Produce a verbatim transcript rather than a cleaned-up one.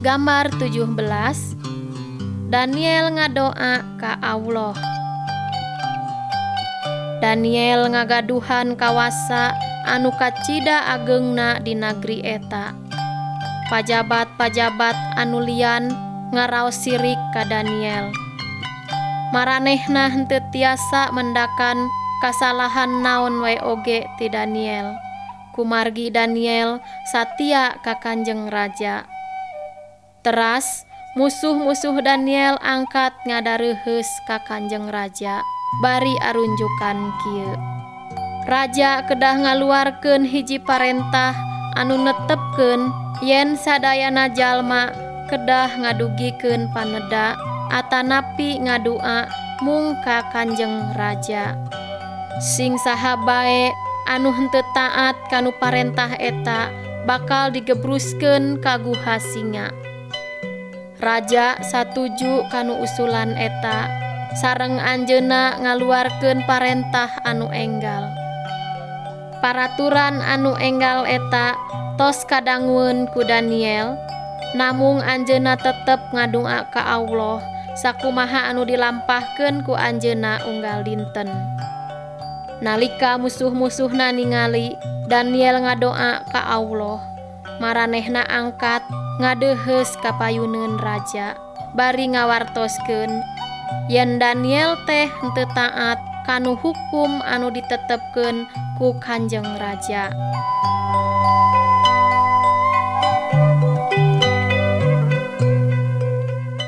Gambar tujuh belas. Daniel ngadoa ka Allah. Daniel ngagaduhan kawasa anu kacida ageungna di nagri eta. Pajabat-pajabat anu lian ngaraos sirik ka Daniel. Maranehna henteu tiasa mendakan kasalahan naon wae oge ti Daniel. Kumargi Daniel satia ka Kanjeng Raja. Teras musuh-musuh Daniel angkat ngadareuheus ka Kanjeng Raja bari arunjukan kieu. Raja kedah ngaluarkeun hiji parentah anu netepkeun yen sadayana jalma kedah ngadugikeun paneda atanapi ngadua mung ka Kanjeng Raja. Sing saha bae anu henteu taat kanu parentah eta bakal digebruskeun ka guha singa. Raja satuju kanu usulan eta sareng anjeunna ngaluarkeun parentah anu enggal. Paraturan anu enggal eta tos kadangueun ku Daniel, namung anjeunna tetep ngadua ka Allah sakumaha anu dilampahkeun ku anjeunna unggal dinten. Nalika musuh-musuhna ningali Daniel ngadoa ka Allah, maranehna angkat ngadeuheus ka payuneun raja bari ngawartoskeun yen Daniel teh henteu taat kanu hukum anu ditetepkeun ku Kanjeng Raja.